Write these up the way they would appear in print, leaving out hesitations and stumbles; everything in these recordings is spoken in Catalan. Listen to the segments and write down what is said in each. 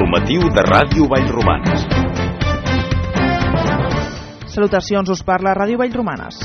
Informatiu de Ràdio Vallromanes. Salutacions, us parla Ràdio Vallromanes.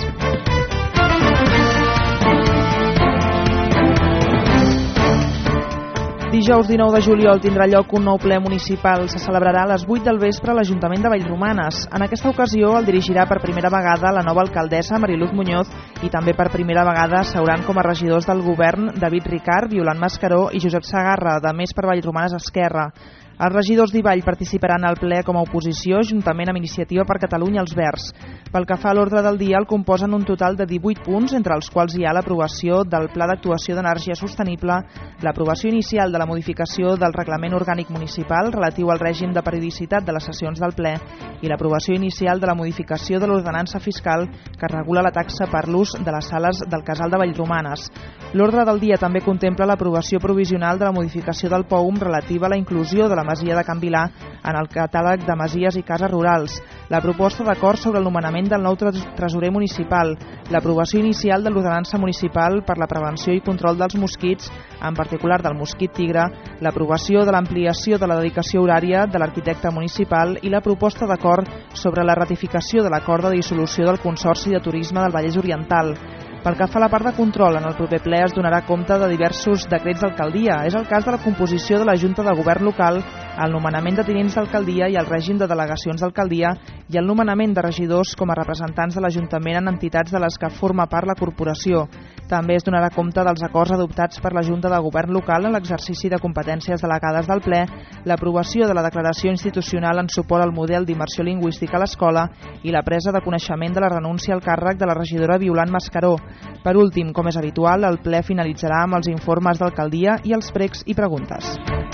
Dijous 19 de juliol tindrà lloc un nou ple municipal. Se celebrarà a les 8 del vespre a l'Ajuntament de Vallromanes. En aquesta ocasió el dirigirà per primera vegada la nova alcaldessa Mariluz Muñoz i també per primera vegada seuran com a regidors del govern David Ricart, Violant Mascaró i Josep Sagarra, de Més per Vallromanes Esquerra. Els regidors d'Ivall participaran al ple com a oposició juntament amb Iniciativa per Catalunya els Verds. Pel que fa a l'ordre del dia, el composen un total de 18 punts, entre els quals hi ha l'aprovació del Pla d'Actuació d'Energia Sostenible, l'aprovació inicial de la modificació del Reglament Orgànic Municipal relatiu al règim de periodicitat de les sessions del ple i l'aprovació inicial de la modificació de l'ordenança fiscal que regula la taxa per l'ús de les sales del Casal de Vallromanes. L'ordre del dia també contempla l'aprovació provisional de la modificació del POUM relativa a la inclusió de la masia de Can Vilà en el catàleg de masies i cases rurals, la proposta d'acord sobre el nomenament del nou tresorer municipal, l'aprovació inicial de l'ordenança municipal per la prevenció i control dels mosquits, en particular del mosquit tigre, l'aprovació de l'ampliació de la dedicació horària de l'arquitecte municipal i la proposta d'acord sobre la ratificació de l'acord de dissolució del Consorci de Turisme del Vallès Oriental. Pel que fa a la part de control, en el proper ple es donarà compte de diversos decrets d'alcaldia. És el cas de la composició de la Junta de Govern Local, el nomenament de tinents d'alcaldia i el règim de delegacions d'alcaldia i el nomenament de regidors com a representants de l'Ajuntament en entitats de les que forma part la corporació. També es donarà compte dels acords adoptats per la Junta de Govern Local en l'exercici de competències delegades del ple, l'aprovació de la declaració institucional en suport al model d'immersió lingüística a l'escola i la presa de coneixement de la renúncia al càrrec de la regidora Violant Mascaró. Per últim, com és habitual, el ple finalitzarà amb els informes d'alcaldia i els pregs i preguntes.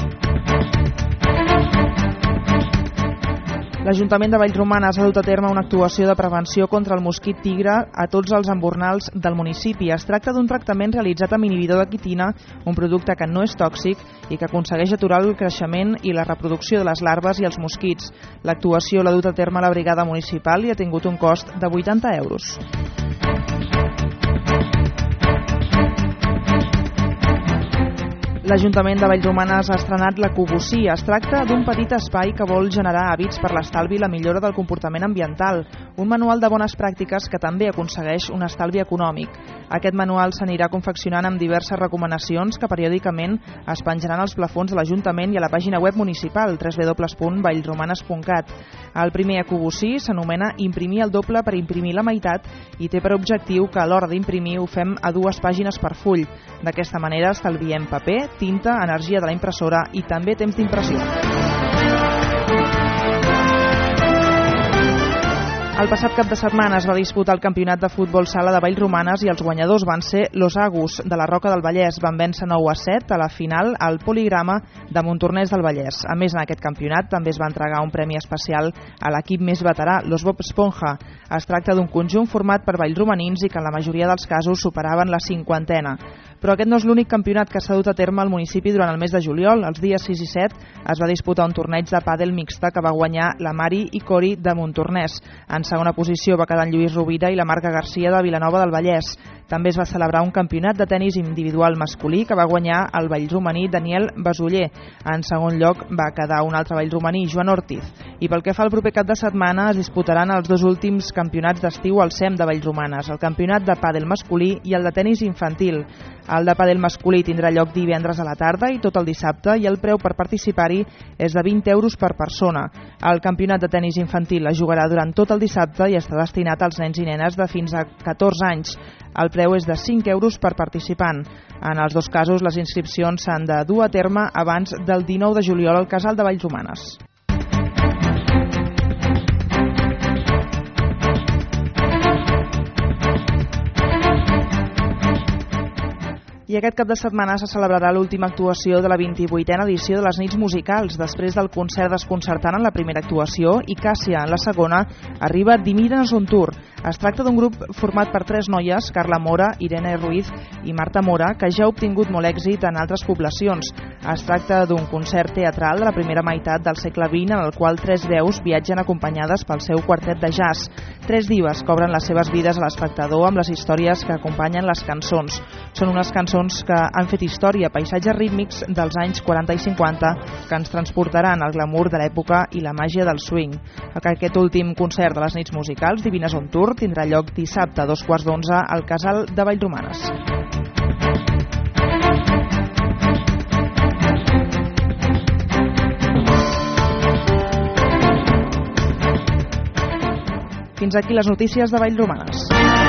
L'Ajuntament de Vallromanes ha dut a terme una actuació de prevenció contra el mosquit tigre a tots els embornals del municipi. Es tracta d'un tractament realitzat amb inhibidor de quitina, un producte que no és tòxic i que aconsegueix aturar el creixement i la reproducció de les larves i els mosquits. L'actuació l'ha dut a terme la brigada municipal i ha tingut un cost de 80 euros. L'Ajuntament de Vallromanes ha estrenat l'Ecobusí. Es tracta d'un petit espai que vol generar hàbits per l'estalvi i la millora del comportament ambiental, un manual de bones pràctiques que també aconsegueix un estalvi econòmic. Aquest manual s'anirà confeccionant amb diverses recomanacions que periòdicament es penjaran als plafons de l'Ajuntament i a la pàgina web municipal www.vallromanes.cat. El primer Ecobusí s'anomena Imprimir el doble per imprimir la meitat i té per objectiu que a l'hora d'imprimir ho fem a 2 pàgines per full. D'aquesta manera estalviem paper, tinta, energia de la impressora i també temps d'impressió. El passat cap de setmana es va disputar el campionat de futbol sala de Vallromanes i els guanyadors van ser Los Agus, de la Roca del Vallès. Van vèncer 9-7 a la final al Poligrama de Montornès del Vallès. A més, en aquest campionat també es va entregar un premi especial a l'equip més veterà, Los Bob Esponja. Es tracta d'un conjunt format per vallromanins i que en la majoria dels casos superaven la 50ena. Però aquest no és l'únic campionat que s'ha dut a terme al municipi durant el mes de juliol. Els dies 6 i 7 es va disputar un torneig de pàdel mixta que va guanyar la Mari i Cori de Montornès. En segona posició va quedar en Lluís Rovira i la Marca Garcia de Vilanova del Vallès. També es va celebrar un campionat de tenis individual masculí que va guanyar el vallromaní Daniel Basoller. En segon lloc va quedar un altre vallromaní, Joan Ortiz. I pel que fa al proper cap de setmana es disputaran els 2 últims campionats d'estiu al SEM de Vallromanes, el campionat de pàdel masculí i el de tenis infantil. El de pàdel masculí tindrà lloc divendres a la tarda i tot el dissabte i el preu per participar-hi és de 20 euros per persona. El campionat de tenis infantil es jugarà durant tot el dissabte i està destinat als nens i nenes de fins a 14 anys. El preu és de 5 euros per participant. En els 2 casos, les inscripcions s'han de dur a terme abans del 19 de juliol al Casal de Vallromanes. I aquest cap de setmana se celebrarà l'última actuació de la 28a edició de les Nits Musicals. Després del concert desconcertant en la primera actuació i Càssia en la segona, arriba Dimires on Tour. Es tracta d'un grup format per 3 noies, Carla Mora, Irene Ruiz i Marta Mora, que ja ha obtingut molt èxit en altres poblacions. Es tracta d'un concert teatral de la primera meitat del segle XX en el qual 3 veus viatgen acompanyades pel seu quartet de jazz. 3 dives cobren les seves vides a l'espectador amb les històries que acompanyen les cançons. Són unes cançons que han fet història, paisatges rítmics dels anys 40 i 50 que ens transportaran al glamour de l'època i la màgia del swing. Aquest últim concert de les nits musicals, Divines on Tour, tindrà lloc dissabte a 11:15 al Casal de Vallromanes. Fins aquí les notícies de Vallromanes.